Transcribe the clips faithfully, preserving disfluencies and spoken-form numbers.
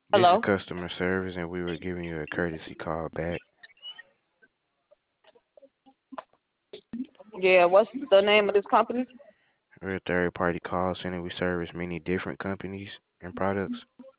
This is Hello? customer service, and we were giving you a courtesy call back. Yeah, what's the name of this company? We're a third-party call center. We service many different companies and products.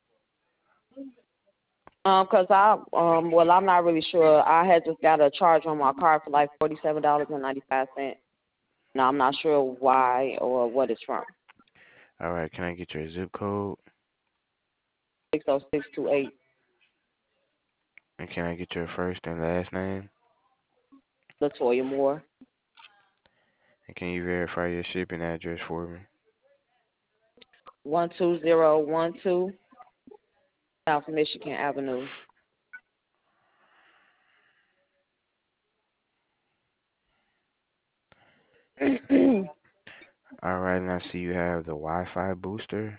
Um, cause I um well I'm not really sure. I had just got a charge on my card for like forty seven dollars and ninety five cents. Now I'm not sure why or what it's from. All right, can I get your zip code? Six oh six two eight. And can I get your first and last name? Latoya Moore. And can you verify your shipping address for me? One two zero one two South Michigan Avenue. All right, and I see you have the Wi-Fi booster.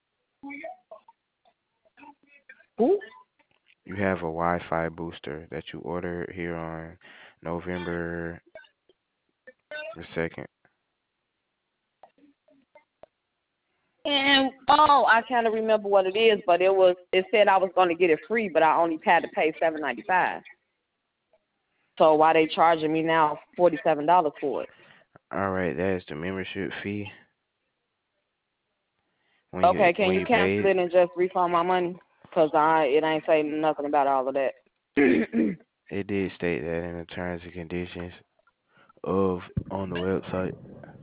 Who? You have a Wi-Fi booster that you ordered here on November the second. And oh, I kind of remember what it is, but it was it said I was going to get it free, but I only had to pay seven ninety five. So why they charging me now forty seven dollars for it? All right, that is the membership fee. When you Okay, can when you you cancel paid, it and just refund my money? Cause I it ain't saying nothing about all of that. it did state that in the terms and conditions of on the website.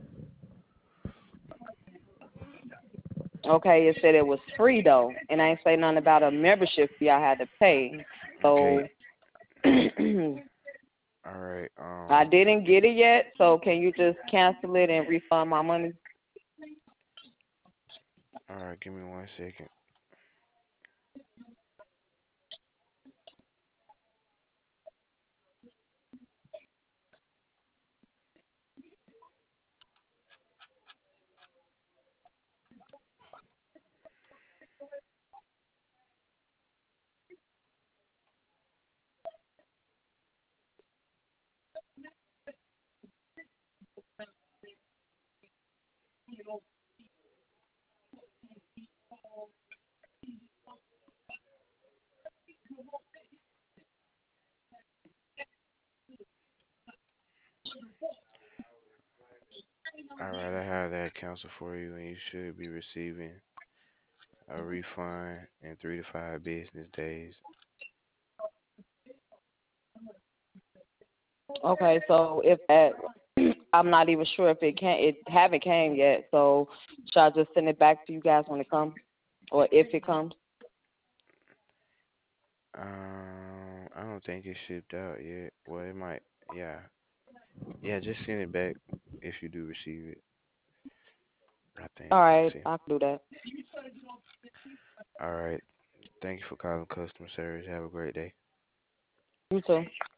Okay, it said it was free though, and I ain't say nothing about a membership fee I had to pay. So Okay. All right. I Um. didn't get it yet. So can you just cancel it and refund my money? All right. Give me one second. All right. I have that canceled for you, and you should be receiving a refund in three to five business days. Okay, so if that, I'm not even sure if it can, it haven't came yet. So should I just send it back to you guys when it comes, or if it comes? Um. I don't think it's shipped out yet. Well, it might. Yeah. Yeah. Just send it back if you do receive it. I think. All Let me right, see. I can do that. All right. Thank you for calling customer service. Have a great day. You too.